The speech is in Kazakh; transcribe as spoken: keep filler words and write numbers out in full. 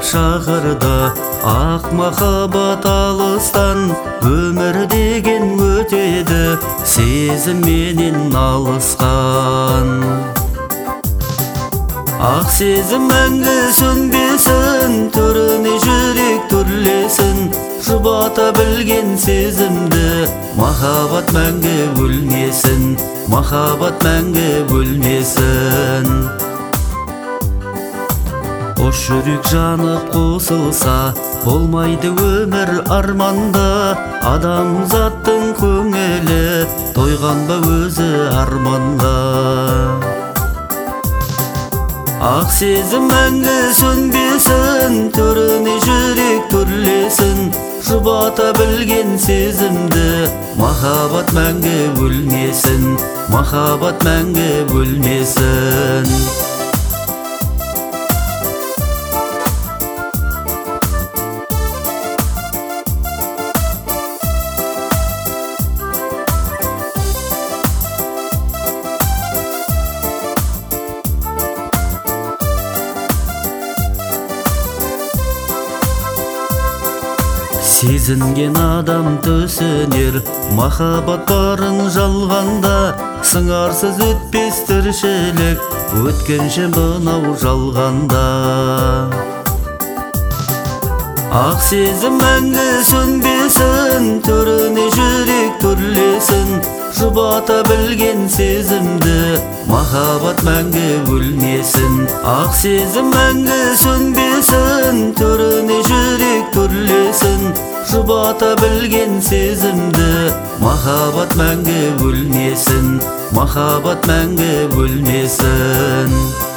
шақырды, ақ махаббат алыстан. Өмір деген өтеді, сезімменен алысқан. Ақ сезім мәңгі сөнбесін, түріне жүрек түрлесін. Жұбата білген сезімді, махаббат мәңгі өлмесін, махаббат мәңгі өлмесін. Қош жүрек жанып қосылса, болмайды өмір арманда. Адамзаттың көңілі тойған ба өзі арманға. Ақ сезім мәңгі сөнбесін, түріне жүрек түрлесін. Жұбата білген сезімді, махаббат мәңгі өлмесін, махаббат мәңгі өлмесін. Сезінген адам төсінер, махаббат барын жалғанда. Сыңарсыз өтпес тіршілік, өткенше мынау жалғанда. Ақ сезім мәңгі сөнбесін, түріне жүрек түрлесін. Жұбата білген сезімді, махаббат мәңгі өлмесін. Ақ сезім мәңгі сөнбесін, түріне жүрек түрлесін. Жұбата білген сезімді, махаббат мәңгі өлмесін, махаббат мәңгі өлмесін.